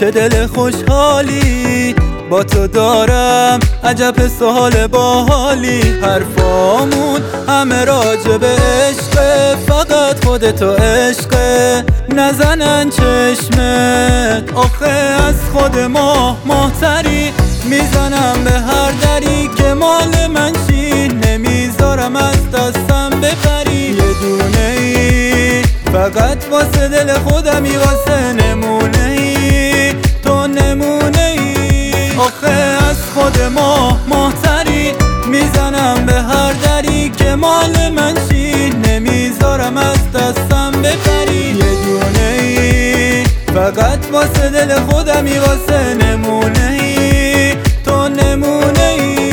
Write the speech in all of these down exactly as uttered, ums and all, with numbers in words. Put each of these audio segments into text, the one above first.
چه دل خوشحالی با تو دارم، عجب سوال باحالی. حرفامون همه راجع به عشقه، فقط خودتو عشقه نزنن چشمت. آخه از خود ما ماهتری، میزنم به هر دری که مال من چی، نمیذارم از دستم بپری. یه دونه ای فقط واسه دل خودمی، واسه نمونه ای تو نمونه ای. آخه از خود ما ماهتری، میزنم به هر دری که مال من چی، نمیذارم از دستم بپری. یه دونه ای فقط واسه دل خودمی، واسه نمونه ای تو نمونه ای.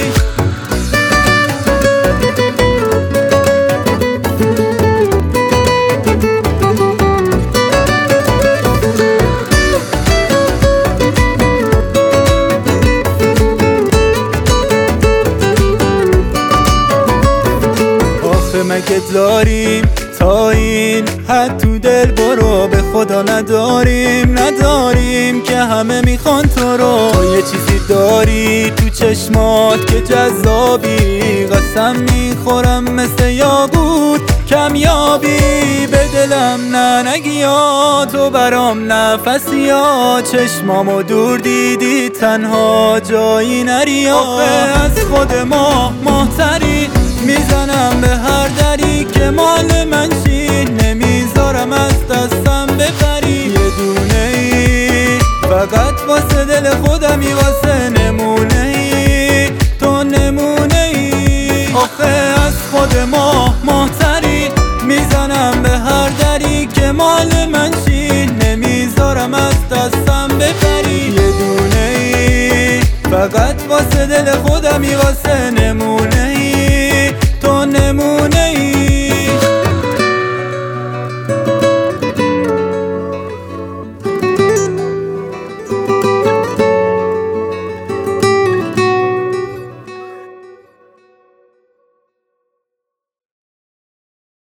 مگه داریم تا این حد تو دل برو، به خدا نداریم نداریم که همه میخوان تو رو. تو یه چیزی داری تو چشمات که جذابی، قسم میخورم مثل یاقوت کمیابی. به دلم نه نگی یا تو برام نفسی، یا چشمامو دور دیدی تنها جایی نری. آخه از خود ما ماهتری، میزنم به هر دری که مال من چی، نمیذارم از دستم بپری. یه دونه ای فقط واسه دل خودمی، واسه نمونه ای تو نمونه ای. آخه از خود ما ماهتری، میزنم به هر دری که مال من چی، نمیذارم از دستم بپری. یه دونه ای فقط واسه دل خودمی، واسه نمونه